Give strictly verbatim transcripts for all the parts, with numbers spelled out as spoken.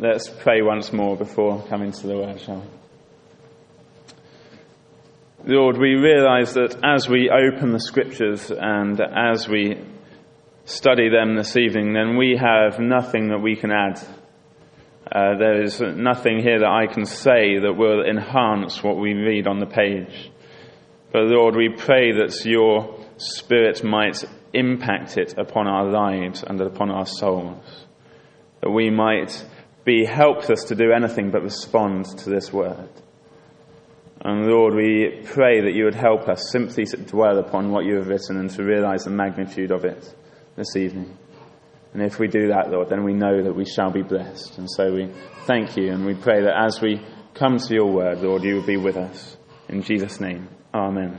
let's pray once more before coming to the word, shall we? Lord, we realise that as we open the scriptures and as we study them this evening, then we have nothing that we can add. Uh, there is nothing here that I can say that will enhance what we read on the page. But Lord, we pray that your Spirit might impact it upon our lives and upon our souls, that we might be helpless to do anything but respond to this word. And Lord, we pray that you would help us simply to dwell upon what you have written and to realise the magnitude of it this evening. And if we do that, Lord, then we know that we shall be blessed. And so we thank you and we pray that as we come to your word, Lord, you will be with us. In Jesus' name, amen.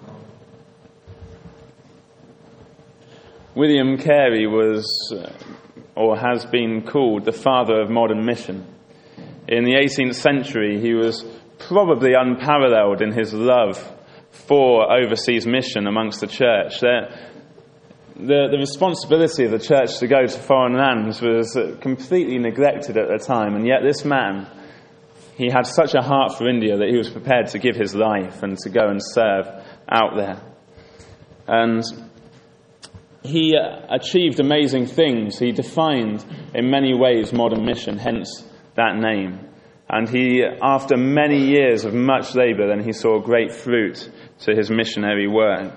William Carey was, uh, or has been called, the father of modern mission. In the eighteenth century, he was probably unparalleled in his love for overseas mission amongst the church. There, The, the responsibility of the church to go to foreign lands was completely neglected at the time, and yet this man, he had such a heart for India that he was prepared to give his life and to go and serve out there. And he achieved amazing things. He defined in many ways modern mission, hence that name. And he, after many years of much labour, then he saw great fruit to his missionary work.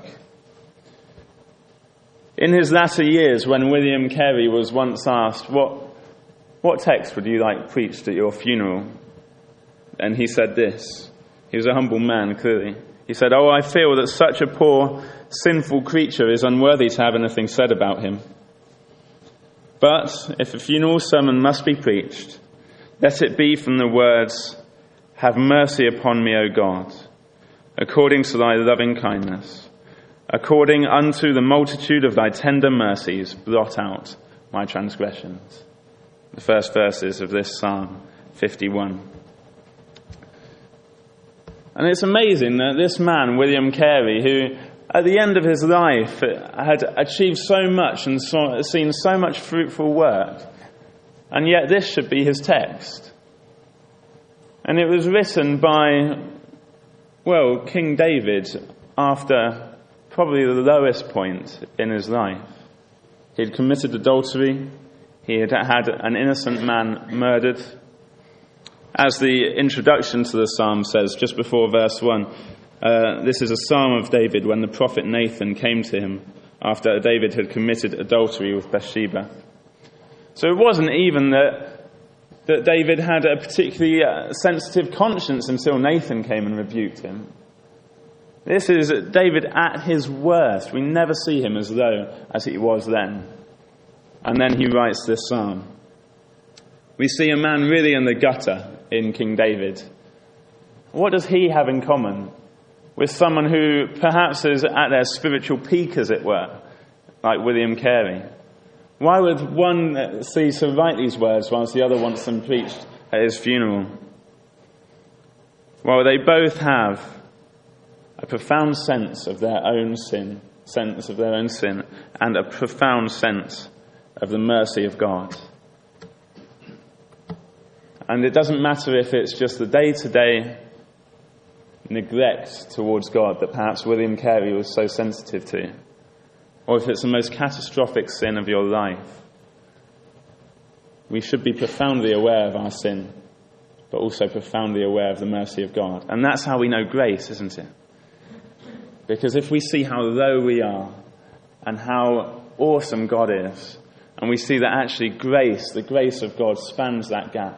In his latter years, when William Carey was once asked, what, what text would you like preached at your funeral? And he said this. He was a humble man, clearly. He said, "Oh, I feel that such a poor, sinful creature is unworthy to have anything said about him. But if a funeral sermon must be preached, let it be from the words, 'Have mercy upon me, O God, according to thy loving kindness. According unto the multitude of thy tender mercies, blot out my transgressions.'" The first verses of this Psalm fifty-one. And it's amazing that this man, William Carey, who at the end of his life had achieved so much and saw, seen so much fruitful work, and yet this should be his text. And it was written by, well, King David after probably the lowest point in his life. He had committed adultery. He had had an innocent man murdered. As the introduction to the psalm says, just before verse one, uh, this is a psalm of David when the prophet Nathan came to him after David had committed adultery with Bathsheba. So it wasn't even that, that David had a particularly uh, sensitive conscience until Nathan came and rebuked him. This is David at his worst. We never see him as low as he was then. And then he writes this psalm. We see a man really in the gutter in King David. What does he have in common with someone who perhaps is at their spiritual peak, as it were, like William Carey? Why would one cease to write these words whilst the other wants them preached at his funeral? Well, they both have a profound sense of their own sin, sense of their own sin, and a profound sense of the mercy of God. And it doesn't matter if it's just the day-to-day neglect towards God that perhaps William Carey was so sensitive to, or if it's the most catastrophic sin of your life. We should be profoundly aware of our sin, but also profoundly aware of the mercy of God. And that's how we know grace, isn't it? Because if we see how low we are and how awesome God is, and we see that actually grace, the grace of God, spans that gap,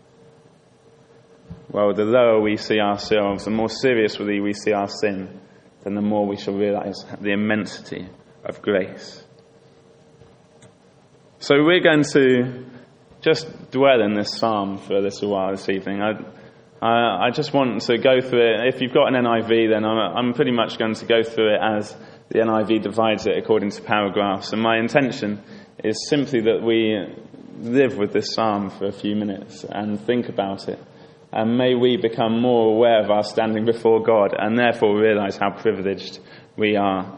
well, the lower we see ourselves, the more seriously we see our sin, then the more we shall realise the immensity of grace. So we're going to just dwell in this psalm for a little while this evening. I, I, I just want to go through it. If you've got an N I V, then I'm, I'm pretty much going to go through it as the N I V divides it according to paragraphs. And my intention is simply that we live with this psalm for a few minutes and think about it. And may we become more aware of our standing before God and therefore realise how privileged we are.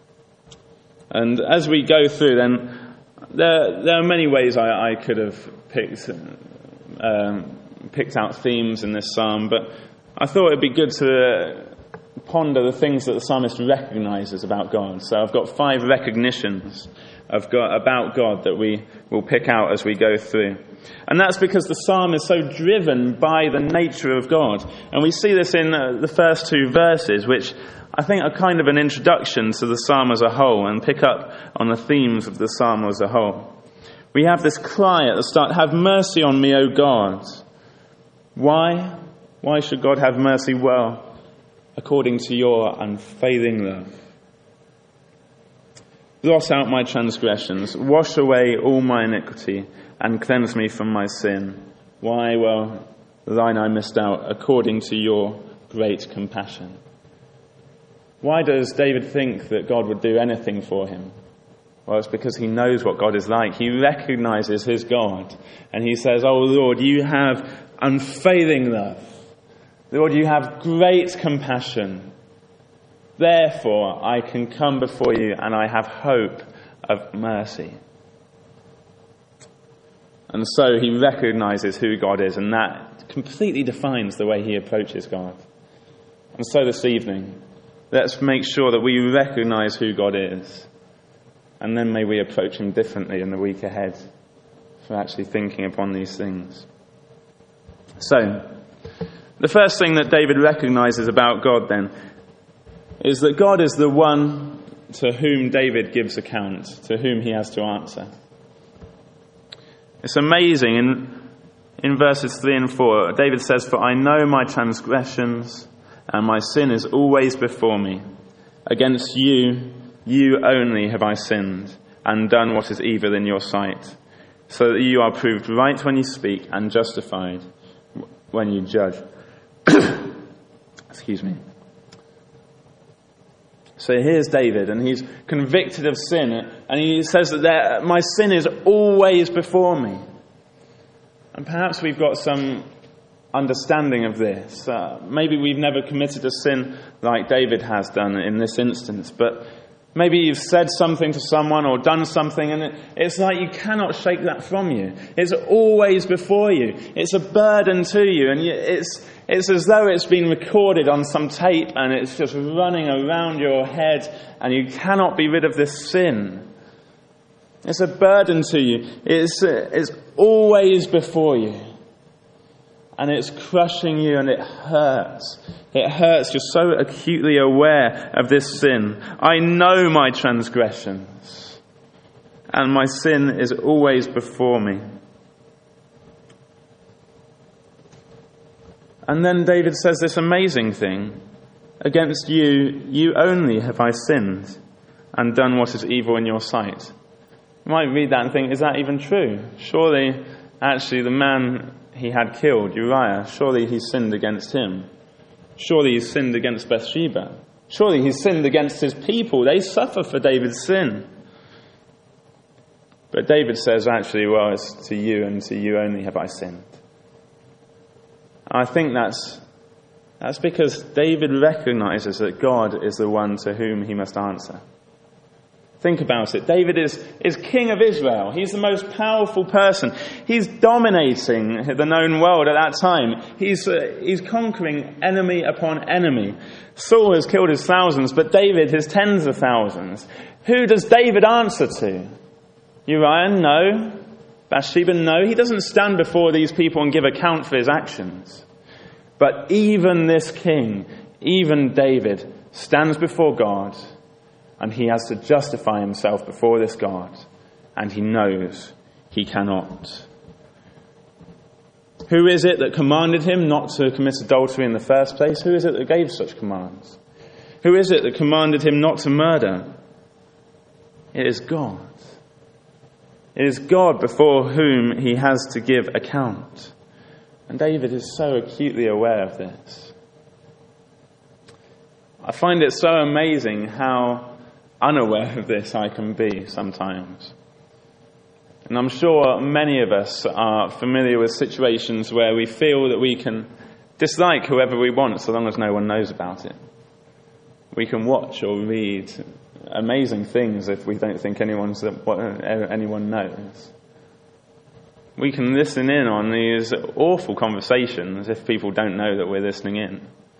And as we go through, then there, there are many ways I, I could have picked um, picked out themes in this psalm, but I thought it'd be good to ponder the things that the psalmist recognizes about God. So I've got five recognitions of God, about God that we will pick out as we go through. And that's because the psalm is so driven by the nature of God. And we see this in uh, the first two verses, which I think are kind of an introduction to the psalm as a whole and pick up on the themes of the psalm as a whole. We have this cry at the start, "Have mercy on me, O God." Why? Why should God have mercy? Well, according to your unfailing love. Blot out my transgressions, wash away all my iniquity, and cleanse me from my sin. Why? Well, the line I missed out, according to your great compassion. Why does David think that God would do anything for him? Well, it's because he knows what God is like. He recognizes his God. And he says, "Oh Lord, you have unfailing love. Lord, you have great compassion. Therefore, I can come before you and I have hope of mercy." And so he recognizes who God is, and that completely defines the way he approaches God. And so this evening, let's make sure that we recognize who God is. And then may we approach him differently in the week ahead for actually thinking upon these things. So, the first thing that David recognizes about God then is that God is the one to whom David gives account, to whom he has to answer. It's amazing. In, in verses three and four, David says, "For I know my transgressions, and my sin is always before me. Against you, you only have I sinned, and done what is evil in your sight, so that you are proved right when you speak, and justified when you judge." Excuse me. So here's David, and he's convicted of sin, and he says that there, my sin is always before me. And perhaps we've got some understanding of this. Uh, maybe we've never committed a sin like David has done in this instance, but maybe you've said something to someone or done something, and it, it's like you cannot shake that from you. It's always before you. It's a burden to you, and you, it's it's as though it's been recorded on some tape, and it's just running around your head, and you cannot be rid of this sin. It's a burden to you. It's uh, it's always before you. And it's crushing you, and it hurts. It hurts. You're so acutely aware of this sin. I know my transgressions, and my sin is always before me. And then David says this amazing thing. Against you, you only have I sinned, and done what is evil in your sight. You might read that and think, is that even true? Surely, actually, the man he had killed, Uriah, surely he sinned against him. Surely he sinned against Bathsheba. Surely he sinned against his people. They suffer for David's sin. But David says, actually, well, it's to you and to you only have I sinned. I think that's that's because David recognizes that God is the one to whom he must answer. Think about it. David is, is king of Israel. He's the most powerful person. He's dominating the known world at that time. He's, uh, he's conquering enemy upon enemy. Saul has killed his thousands, but David his tens of thousands. Who does David answer to? Uriah? No. Bathsheba? No. He doesn't stand before these people and give account for his actions. But even this king, even David, stands before God, and he has to justify himself before this God, and he knows he cannot. Who is it that commanded him not to commit adultery in the first place? Who is it that gave such commands? Who is it that commanded him not to murder? It is God. It is God before whom he has to give account. And David is so acutely aware of this. I find it so amazing how unaware of this I can be sometimes. And I'm sure many of us are familiar with situations where we feel that we can dislike whoever we want so long as no one knows about it. We can watch or read amazing things if we don't think anyone's anyone knows. we can listen in on these awful conversations if people don't know that we're listening in.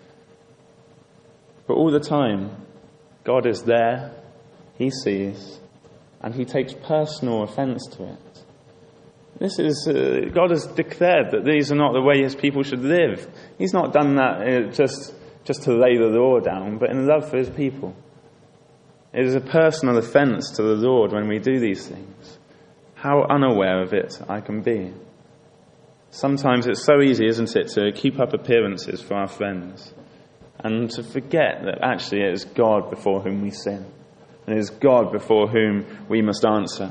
But all the time, God is there, he sees, and he takes personal offence to it. This is, uh, God has declared that these are not the way his people should live. He's not done that uh, just, just to lay the law down, but in love for his people. It is a personal offence to the Lord when we do these things. How unaware of it I can be. Sometimes it's so easy, isn't it, to keep up appearances for our friends and to forget that actually it is God before whom we sin. And it is God before whom we must answer.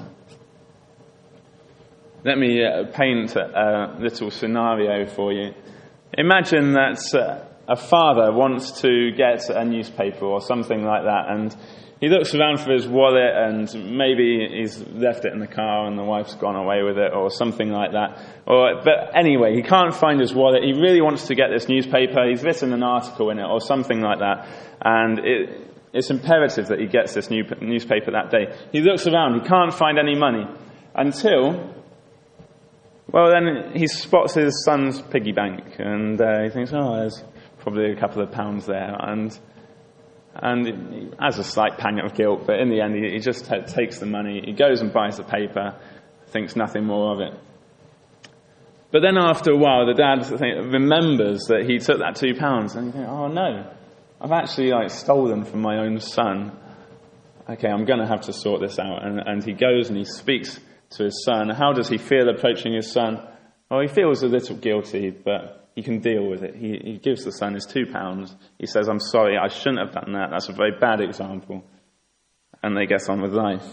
Let me uh, paint a, a little scenario for you. Imagine that uh, a father wants to get a newspaper or something like that, and he looks around for his wallet, and maybe he's left it in the car and the wife's gone away with it or something like that. Or, but anyway, he can't find his wallet. He really wants to get this newspaper. He's written an article in it or something like that, and it, it's imperative that he gets this new newspaper that day. He looks around. He can't find any money until... Well, then he spots his son's piggy bank, and uh, he thinks, oh, there's probably a couple of pounds there. And and he has a slight pang of guilt, but in the end, he, he just t- takes the money. He goes and buys the paper, thinks nothing more of it. But then after a while, the dad remembers that he took that two pounds, and you think, oh, no, I've actually like stolen from my own son. Okay, I'm going to have to sort this out. And, and he goes and he speaks to his son. How does he feel approaching his son? Well, he feels a little guilty, but he can deal with it. He, he gives the son his two pounds. He says, I'm sorry, I shouldn't have done that. That's a very bad example. And they get on with life.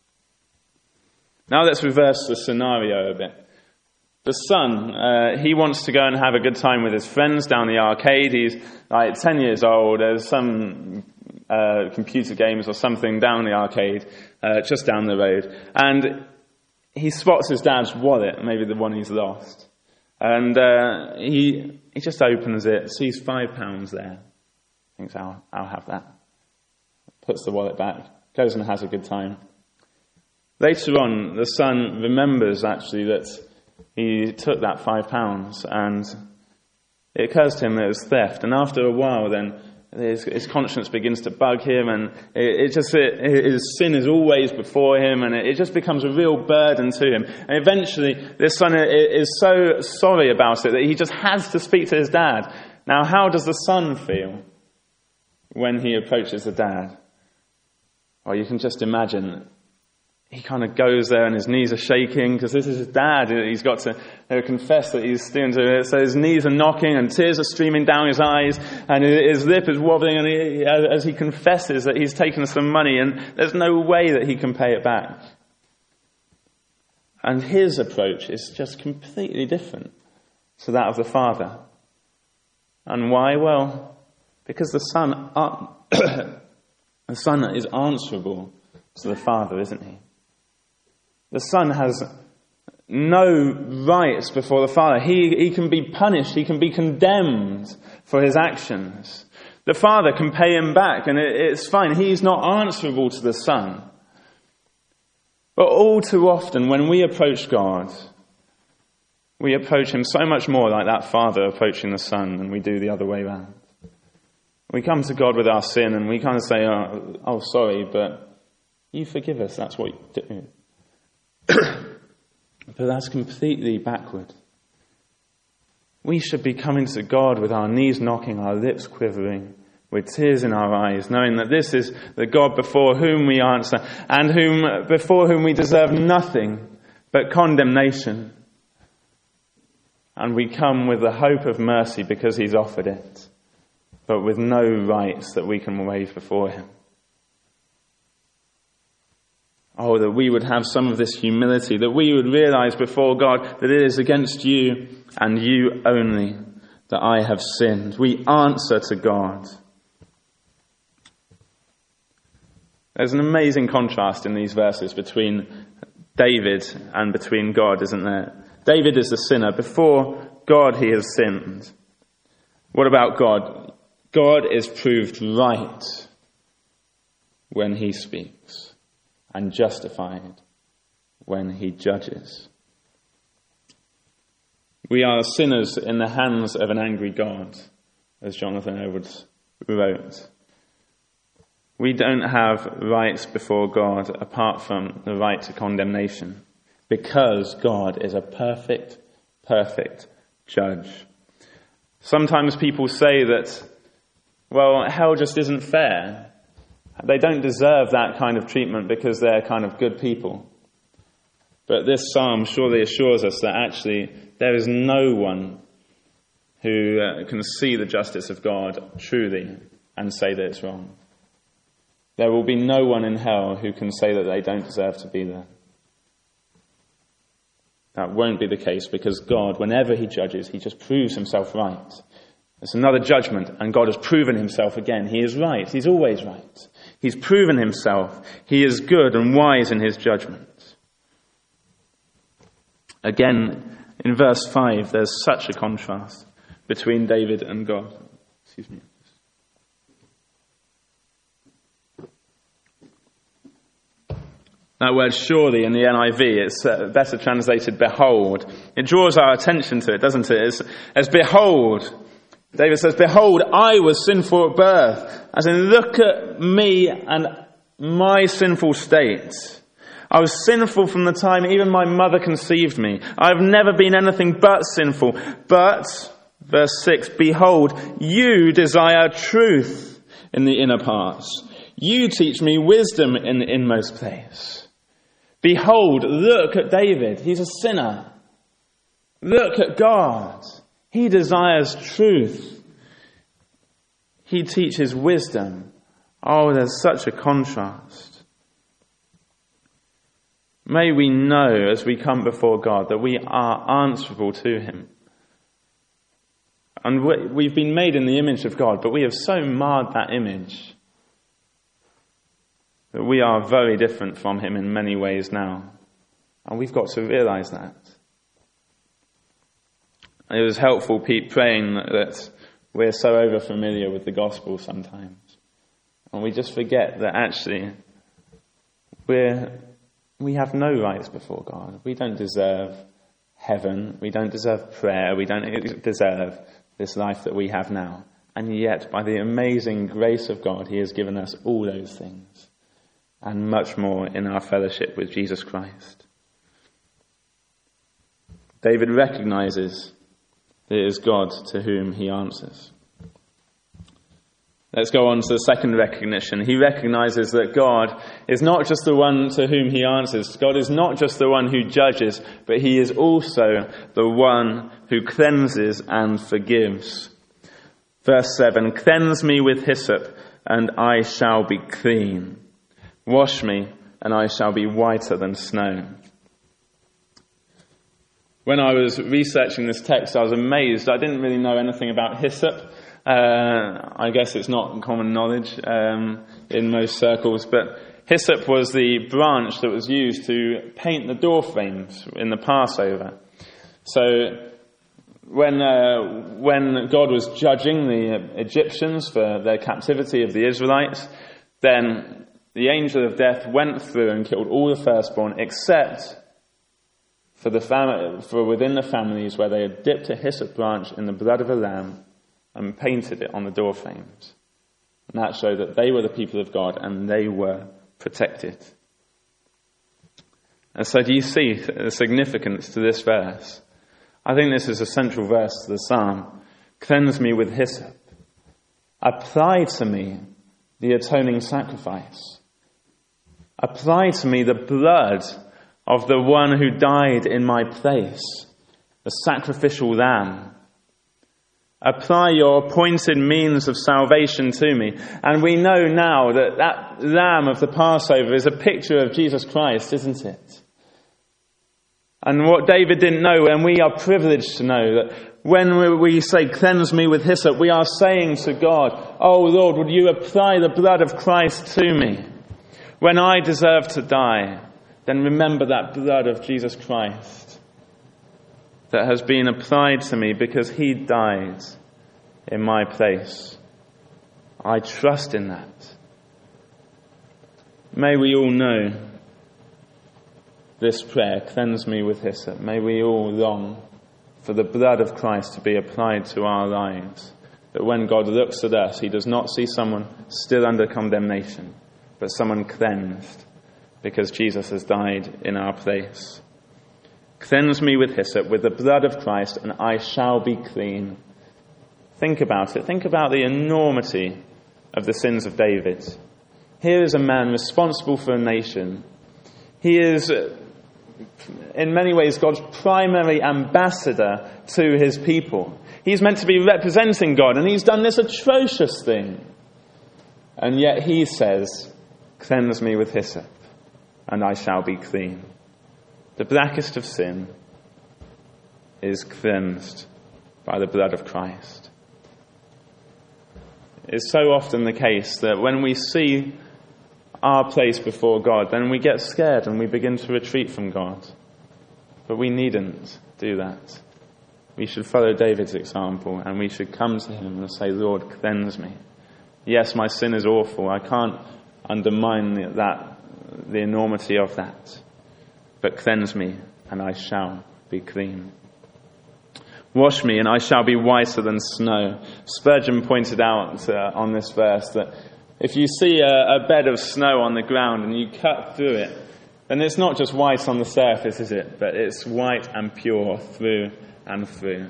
Now let's reverse the scenario a bit. The son, uh, he wants to go and have a good time with his friends down the arcade. He's like ten years old. There's some uh, computer games or something down the arcade, uh, just down the road. And he spots his dad's wallet, maybe the one he's lost. And uh, he he just opens it, sees five pounds there. Thinks, I'll, I'll have that. Puts the wallet back, goes and has a good time. Later on, the son remembers actually that he took that five pounds, and it occurs to him that it was theft. And after a while, then his, his conscience begins to bug him, and it, it just it, his sin is always before him, and it, it just becomes a real burden to him. And eventually, this son is so sorry about it that he just has to speak to his dad. Now, how does the son feel when he approaches the dad? Well, you can just imagine. He kind of goes there and his knees are shaking because this is his dad. He's got to confess that he's stealing to it. So his knees are knocking and tears are streaming down his eyes and his lip is wobbling, and he, as he confesses that he's taken some money and there's no way that he can pay it back. And his approach is just completely different to that of the father. And why? Well, because the son, uh, the son is answerable to the father, isn't he? The son has no rights before the father. He, he can be punished. He can be condemned for his actions. The father can pay him back, and it, it's fine. He's not answerable to the son. But all too often, when we approach God, we approach him so much more like that father approaching the son than we do the other way around. We come to God with our sin, and we kind of say, oh, oh sorry, but you forgive us. That's what you do. But that's completely backward. We should be coming to God with our knees knocking, our lips quivering, with tears in our eyes, knowing that this is the God before whom we answer, and whom before whom we deserve nothing but condemnation. And we come with the hope of mercy because he's offered it, but with no rights that we can waive before him. Oh, that we would have some of this humility, that we would realize before God that it is against you and you only that I have sinned. We answer to God. There's an amazing contrast in these verses between David and between God, isn't there? David is the sinner. Before God, he has sinned. What about God? God is proved right when he speaks, and justified when he judges. We are sinners in the hands of an angry God, as Jonathan Edwards wrote. We don't have rights before God apart from the right to condemnation, because God is a perfect, perfect judge. Sometimes people say that, well, hell just isn't fair. They don't deserve that kind of treatment because they're kind of good people. But this psalm surely assures us that actually there is no one who uh, can see the justice of God truly and say that it's wrong. There will be no one in hell who can say that they don't deserve to be there. That won't be the case, because God, whenever he judges, he just proves himself right. It's another judgment, and God has proven himself again. He is right. He's always right. He's proven himself. He is good and wise in his judgment. Again, in verse five, there's such a contrast between David and God. Excuse me. That word surely in the N I V, it's uh, better translated behold. It draws our attention to it, doesn't it? It's, as behold. David says, behold, I was sinful at birth. As in, look at me and my sinful state. I was sinful from the time even my mother conceived me. I've never been anything but sinful. But, verse six, behold, you desire truth in the inner parts. You teach me wisdom in the inmost place. Behold, look at David. He's a sinner. Look at God. He desires truth. He teaches wisdom. Oh, there's such a contrast. May we know as we come before God that we are answerable to him. And we've been made in the image of God, but we have so marred that image that we are very different from him in many ways now. And we've got to realise that. It was helpful, Pete, praying that we're so over familiar with the gospel sometimes. And we just forget that actually we're, we have no rights before God. We don't deserve heaven. We don't deserve prayer. We don't deserve this life that we have now. And yet, by the amazing grace of God, he has given us all those things. And much more in our fellowship with Jesus Christ. David recognizes that it is God to whom he answers. Let's go on to the second recognition. He recognizes that God is not just the one to whom he answers. God is not just the one who judges, but he is also the one who cleanses and forgives. Verse seven, cleanse me with hyssop, and I shall be clean. Wash me, and I shall be whiter than snow. When I was researching this text, I was amazed. I didn't really know anything about hyssop. Uh, I guess it's not common knowledge um, in most circles, but hyssop was the branch that was used to paint the door frames in the Passover. So when uh, when God was judging the Egyptians for their captivity of the Israelites, then the angel of death went through and killed all the firstborn, except for the fam- for within the families where they had dipped a hyssop branch in the blood of a lamb and painted it on the door frames. And that showed that they were the people of God and they were protected. And so do you see the significance to this verse? I think this is a central verse to the psalm. Cleanse me with hyssop. Apply to me the atoning sacrifice. Apply to me the blood of the one who died in my place, the sacrificial lamb. Apply your appointed means of salvation to me. And we know now that that lamb of the Passover is a picture of Jesus Christ, isn't it? And what David didn't know, and we are privileged to know, that when we say, cleanse me with hyssop, we are saying to God, oh Lord, would you apply the blood of Christ to me? When I deserve to die, then remember that blood of Jesus Christ that has been applied to me because he died in my place. I trust in that. May we all know this prayer, cleanse me with hyssop. May we all long for the blood of Christ to be applied to our lives. That when God looks at us, he does not see someone still under condemnation, but someone cleansed, because Jesus has died in our place. Cleanse me with hyssop, with the blood of Christ, and I shall be clean. Think about it. Think about the enormity of the sins of David. Here is a man responsible for a nation. He is, in many ways, God's primary ambassador to his people. He's meant to be representing God, and he's done this atrocious thing. And yet he says, cleanse me with hyssop, and I shall be clean. The blackest of sin is cleansed by the blood of Christ. It's so often the case that when we see our place before God, then we get scared and we begin to retreat from God. But we needn't do that. We should follow David's example, and we should come to him and say, Lord, cleanse me. Yes, my sin is awful. I can't undermine that, the enormity of that. But cleanse me, and I shall be clean. Wash me, and I shall be whiter than snow. Spurgeon pointed out uh, on this verse that if you see a, a bed of snow on the ground and you cut through it, then it's not just white on the surface, is it? But it's white and pure through and through.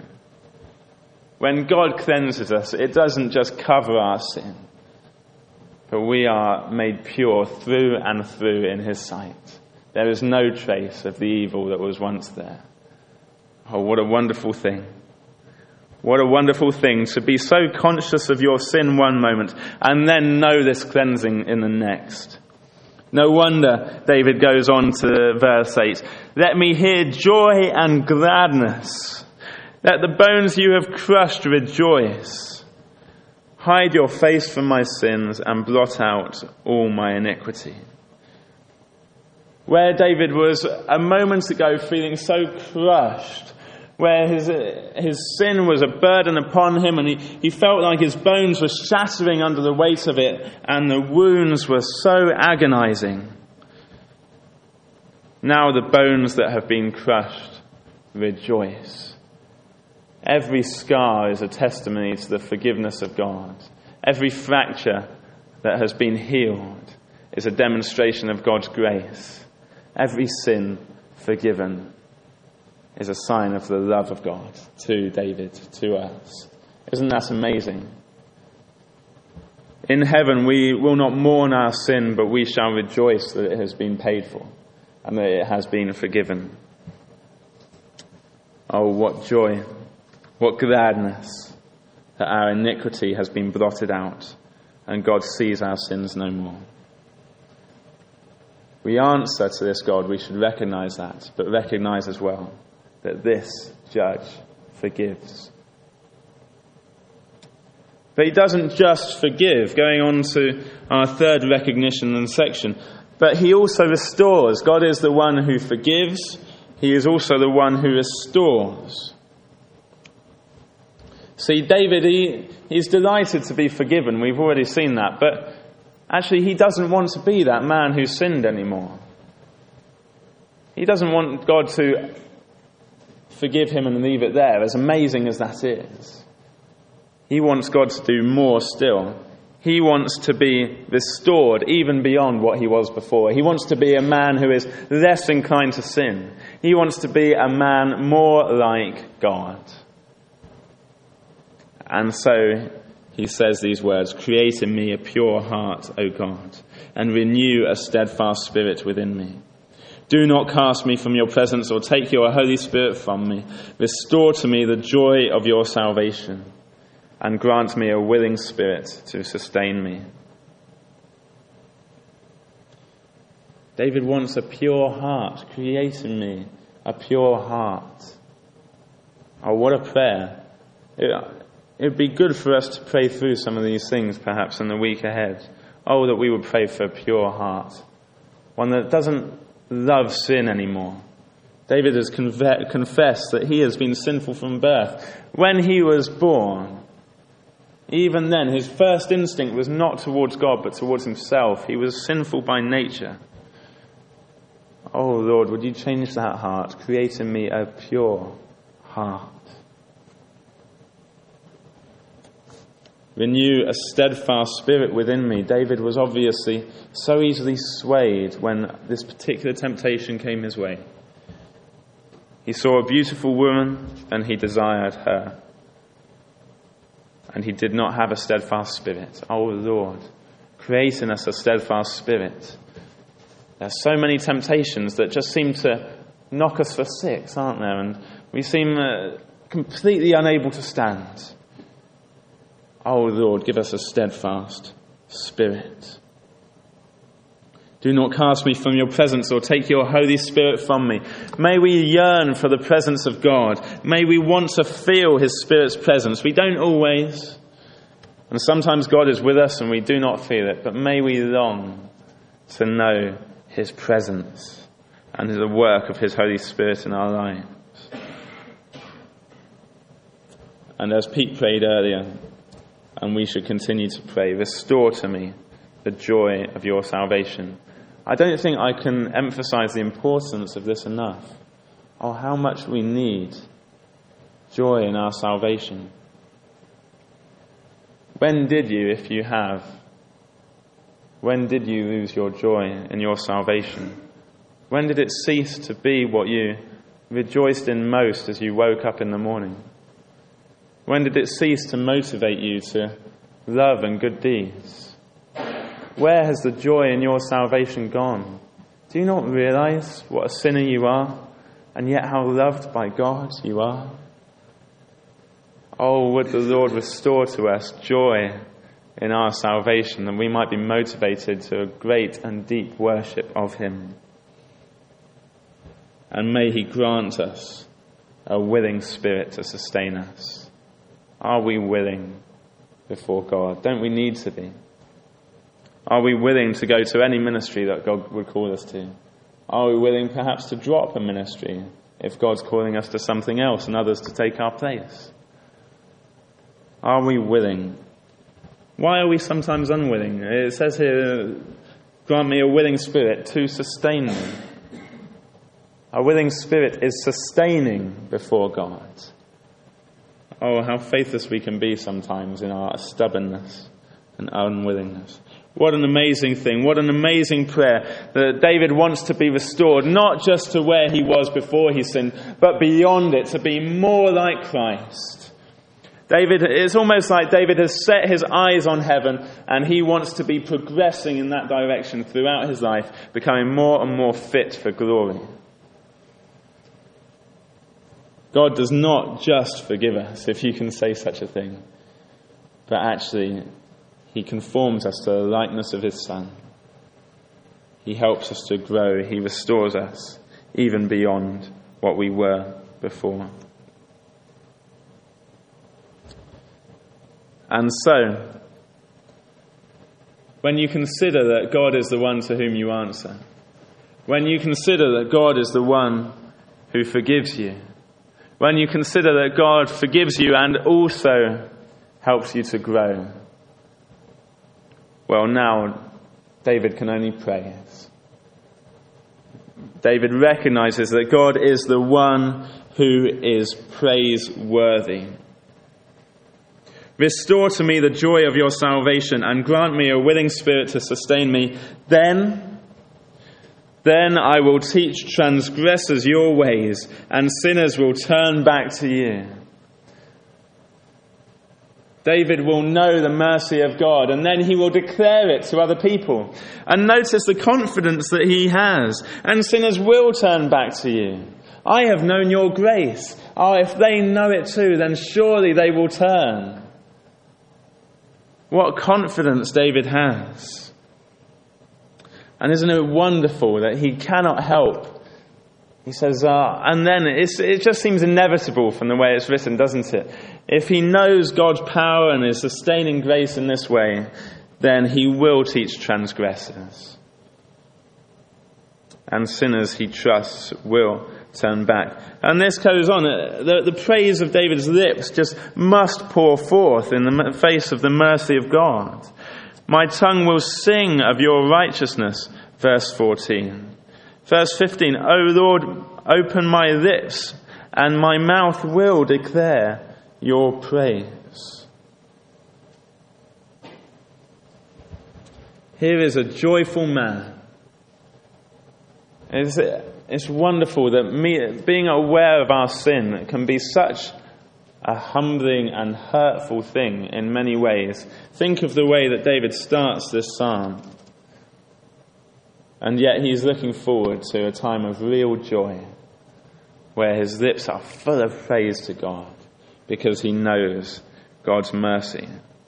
When God cleanses us, it doesn't just cover our sin, but we are made pure through and through in his sight. There is no trace of the evil that was once there. Oh, what a wonderful thing. What a wonderful thing to be so conscious of your sin one moment and then know this cleansing in the next. No wonder David goes on to verse eight. Let me hear joy and gladness. Let the bones you have crushed rejoice. Hide your face from my sins and blot out all my iniquity. Where David was a moment ago feeling so crushed, where his his sin was a burden upon him and he, he felt like his bones were shattering under the weight of it and the wounds were so agonizing. Now the bones that have been crushed rejoice. Every scar is a testimony to the forgiveness of God. Every fracture that has been healed is a demonstration of God's grace. Every sin forgiven is a sign of the love of God to David, to us. Isn't that amazing? In heaven we will not mourn our sin, but we shall rejoice that it has been paid for and that it has been forgiven. Oh, what joy, what gladness that our iniquity has been blotted out and God sees our sins no more. We answer to this God, we should recognize that, but recognize as well that this judge forgives. But he doesn't just forgive, going on to our third recognition and section, but he also restores. God is the one who forgives. He is also the one who restores. See, David, he, he's delighted to be forgiven. We've already seen that, but actually, he doesn't want to be that man who sinned anymore. He doesn't want God to forgive him and leave it there, as amazing as that is. He wants God to do more still. He wants to be restored even beyond what he was before. He wants to be a man who is less inclined to sin. He wants to be a man more like God. And so he says these words, create in me a pure heart, O God, and renew a steadfast spirit within me. Do not cast me from your presence or take your Holy Spirit from me. Restore to me the joy of your salvation and grant me a willing spirit to sustain me. David wants a pure heart. Create in me a pure heart. Oh, what a prayer. It would be good for us to pray through some of these things perhaps in the week ahead. Oh, that we would pray for a pure heart. One that doesn't love sin anymore. David has conve- confessed that he has been sinful from birth. When he was born, even then, his first instinct was not towards God, but towards himself. He was sinful by nature. Oh, Lord, would you change that heart? Create in me a pure heart. Renew a steadfast spirit within me. David was obviously so easily swayed when this particular temptation came his way. He saw a beautiful woman and he desired her. And he did not have a steadfast spirit. Oh Lord, create in us a steadfast spirit. There are so many temptations that just seem to knock us for six, aren't there? And we seem uh, completely unable to stand. Oh Lord, give us a steadfast spirit. Do not cast me from your presence or take your Holy Spirit from me. May we yearn for the presence of God. May we want to feel his Spirit's presence. We don't always. And sometimes God is with us and we do not feel it. But may we long to know his presence and the work of his Holy Spirit in our lives. And as Pete prayed earlier, and we should continue to pray, restore to me the joy of your salvation. I don't think I can emphasize the importance of this enough. Oh, how much we need joy in our salvation. When did you, if you have, when did you lose your joy in your salvation? When did it cease to be what you rejoiced in most as you woke up in the morning? When did it cease to motivate you to love and good deeds? Where has the joy in your salvation gone? Do you not realize what a sinner you are, and yet how loved by God you are? Oh, would the Lord restore to us joy in our salvation, that we might be motivated to a great and deep worship of him. And may he grant us a willing spirit to sustain us. Are we willing before God? Don't we need to be? Are we willing to go to any ministry that God would call us to? Are we willing perhaps to drop a ministry if God's calling us to something else and others to take our place? Are we willing? Why are we sometimes unwilling? It says here, grant me a willing spirit to sustain me. A willing spirit is sustaining before God. Oh, how faithless we can be sometimes in our stubbornness and unwillingness. What an amazing thing. What an amazing prayer that David wants to be restored, not just to where he was before he sinned, but beyond it, to be more like Christ. David, it's almost like David has set his eyes on heaven and he wants to be progressing in that direction throughout his life, becoming more and more fit for glory. God does not just forgive us, if you can say such a thing, but actually he conforms us to the likeness of his Son. He helps us to grow. He restores us even beyond what we were before. And so, when you consider that God is the one to whom you answer, when you consider that God is the one who forgives you, when you consider that God forgives you and also helps you to grow, well, now David can only praise. David recognizes that God is the one who is praiseworthy. Restore to me the joy of your salvation and grant me a willing spirit to sustain me. Then, then I will teach transgressors your ways and sinners will turn back to you. David will know the mercy of God and then he will declare it to other people. And notice the confidence that he has. And sinners will turn back to you. I have known your grace. Oh, if they know it too, then surely they will turn. What confidence David has. And isn't it wonderful that he cannot help? He says, uh, and then it's, it just seems inevitable from the way it's written, doesn't it? If he knows God's power and his sustaining grace in this way, then he will teach transgressors. And sinners he trusts will turn back. And this goes on. The, the praise of David's lips just must pour forth in the face of the mercy of God. My tongue will sing of your righteousness, verse fourteen. Verse fifteen, O Lord, open my lips, and my mouth will declare your praise. Here is a joyful man. It's, it's wonderful that me, being aware of our sin can be such a humbling and hurtful thing in many ways. Think of the way that David starts this psalm. And yet he's looking forward to a time of real joy, where his lips are full of praise to God, because he knows God's mercy.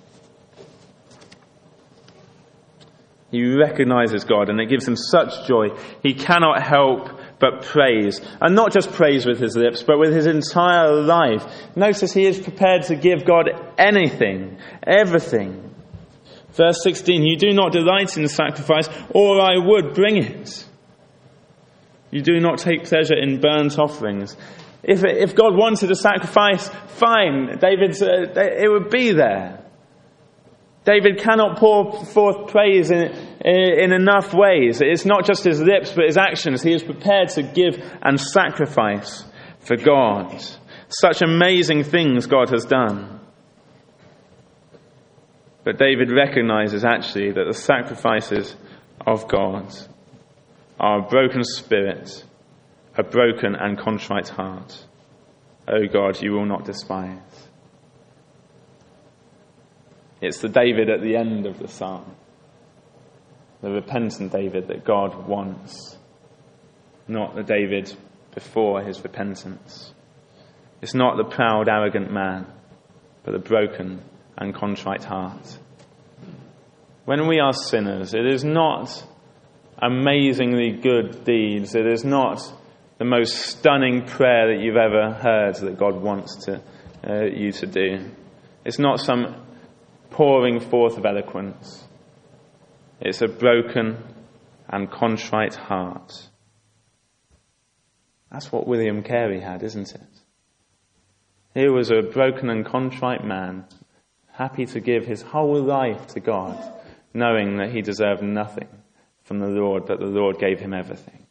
He recognizes God, and it gives him such joy. He cannot help but praise. And not just praise with his lips, but with his entire life. Notice he is prepared to give God anything, everything. Verse sixteen, you do not delight in sacrifice, or I would bring it. You do not take pleasure in burnt offerings. If, if God wanted a sacrifice, fine, David's, uh, it would be there. David cannot pour forth praise in, in enough ways. It's not just his lips, but his actions. He is prepared to give and sacrifice for God. Such amazing things God has done. But David recognizes actually that the sacrifices of God are a broken spirit, a broken and contrite heart. O God, you will not despise. It's the David at the end of the psalm, the repentant David that God wants, not the David before his repentance. It's not the proud, arrogant man, but the broken and contrite heart. When we are sinners, it is not amazingly good deeds. It is not the most stunning prayer that you've ever heard that God wants to, uh, you to do. It's not some pouring forth of eloquence. It's a broken and contrite heart. That's what William Carey had, isn't it? He was a broken and contrite man, happy to give his whole life to God, knowing that he deserved nothing from the Lord, but the Lord gave him everything.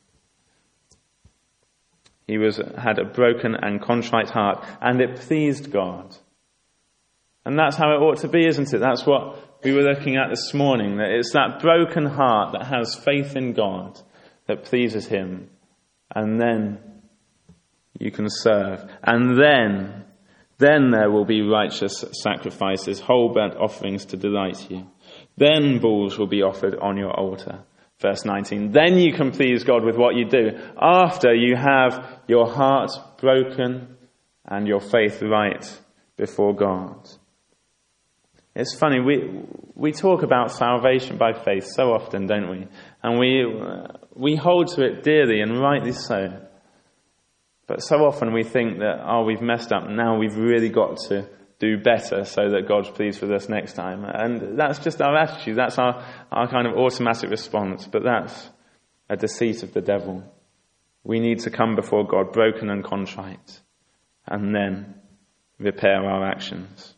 He was had a broken and contrite heart, and it pleased God. And that's how it ought to be, isn't it? That's what we were looking at this morning, that it's that broken heart that has faith in God that pleases him. And then you can serve. And then, then there will be righteous sacrifices, whole burnt offerings to delight you. Then bulls will be offered on your altar. Verse nineteen. Then you can please God with what you do, after you have your heart broken and your faith right before God. It's funny, we we talk about salvation by faith so often, don't we? And we we hold to it dearly, and rightly so. But so often we think that, oh, we've messed up, now we've really got to do better so that God's pleased with us next time. And that's just our attitude, that's our, our kind of automatic response. But that's a deceit of the devil. We need to come before God broken and contrite, and then repair our actions.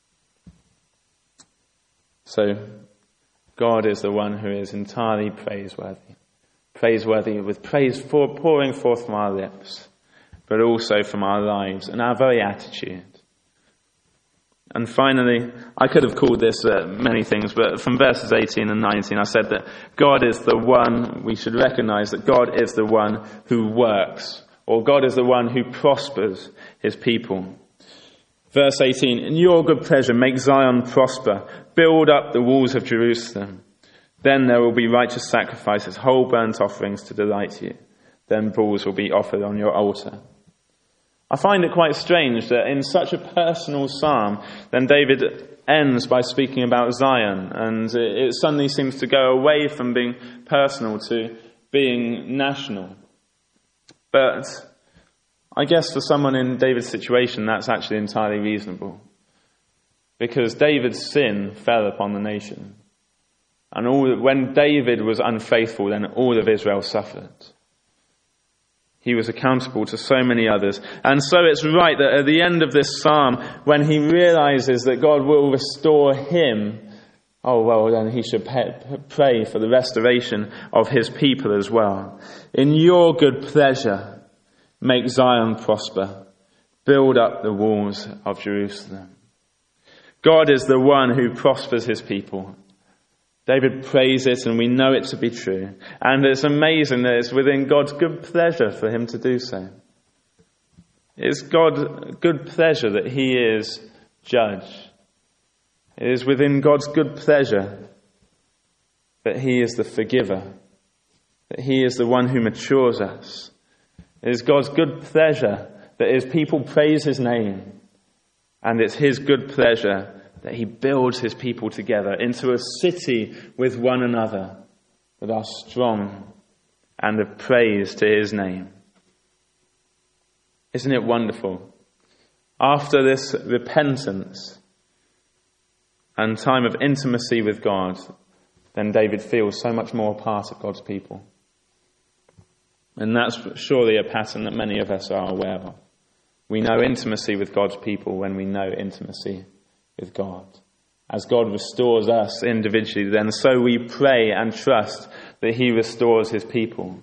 So, God is the one who is entirely praiseworthy. Praiseworthy with praise for pouring forth from our lips, but also from our lives and our very attitude. And finally, I could have called this uh, many things, but from verses eighteen and nineteen, I said that God is the one, we should recognize that God is the one who works, or God is the one who prospers his people. Verse eighteen, in your good pleasure make Zion prosper, build up the walls of Jerusalem. Then there will be righteous sacrifices, whole burnt offerings to delight you. Then bulls will be offered on your altar. I find it quite strange that in such a personal psalm, then David ends by speaking about Zion, and it suddenly seems to go away from being personal to being national. But I guess for someone in David's situation, that's actually entirely reasonable. Because David's sin fell upon the nation. And all, when David was unfaithful, then all of Israel suffered. He was accountable to so many others. And so it's right that at the end of this psalm, when he realizes that God will restore him, oh, well, then he should pray for the restoration of his people as well. In your good pleasure, make Zion prosper. Build up the walls of Jerusalem. God is the one who prospers his people. David prays it, and we know it to be true. And it's amazing that it's within God's good pleasure for him to do so. It's God's good pleasure that he is judge. It is within God's good pleasure that he is the forgiver, that he is the one who matures us. It is God's good pleasure that his people praise his name, and it's his good pleasure that he builds his people together into a city with one another that are strong and of praise to his name. Isn't it wonderful? After this repentance and time of intimacy with God, then David feels so much more a part of God's people. And that's surely a pattern that many of us are aware of. We know intimacy with God's people when we know intimacy with God. As God restores us individually, then so we pray and trust that he restores his people.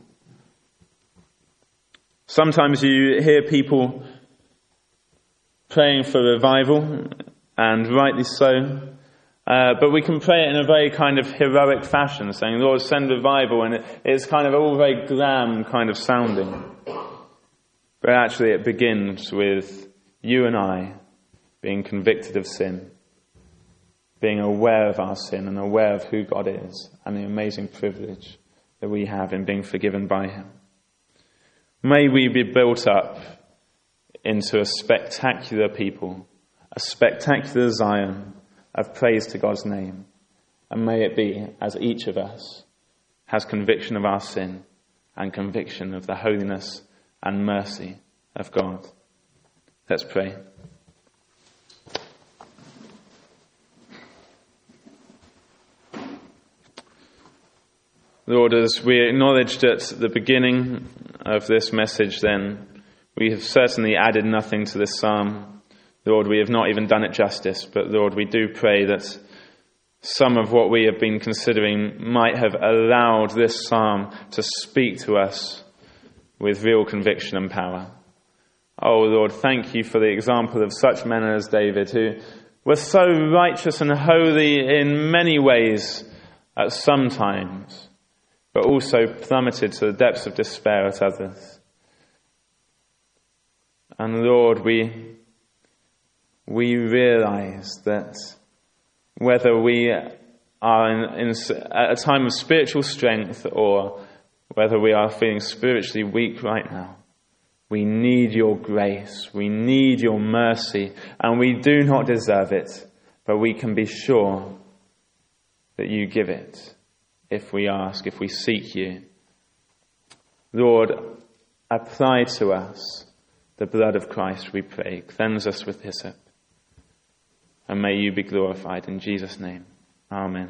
Sometimes you hear people praying for revival, and rightly so, uh, but we can pray it in a very kind of heroic fashion, saying, Lord, send revival, and it, it's kind of all very glam kind of sounding. But actually it begins with you and I being convicted of sin, being aware of our sin and aware of who God is and the amazing privilege that we have in being forgiven by him. May we be built up into a spectacular people, a spectacular Zion of praise to God's name. And may it be as each of us has conviction of our sin and conviction of the holiness and mercy of God. Let's pray. Lord, as we acknowledged at the beginning of this message, then, we have certainly added nothing to this psalm. Lord, we have not even done it justice, but Lord, we do pray that some of what we have been considering might have allowed this psalm to speak to us with real conviction and power. Oh Lord, thank you for the example of such men as David, who were so righteous and holy in many ways at some times, but also plummeted to the depths of despair at others. And Lord, we we realize that whether we are in, in at a time of spiritual strength or whether we are feeling spiritually weak right now, we need your grace, we need your mercy, and we do not deserve it, but we can be sure that you give it if we ask, if we seek you. Lord, apply to us the blood of Christ, we pray. Cleanse us with hyssop. And may you be glorified in Jesus' name. Amen.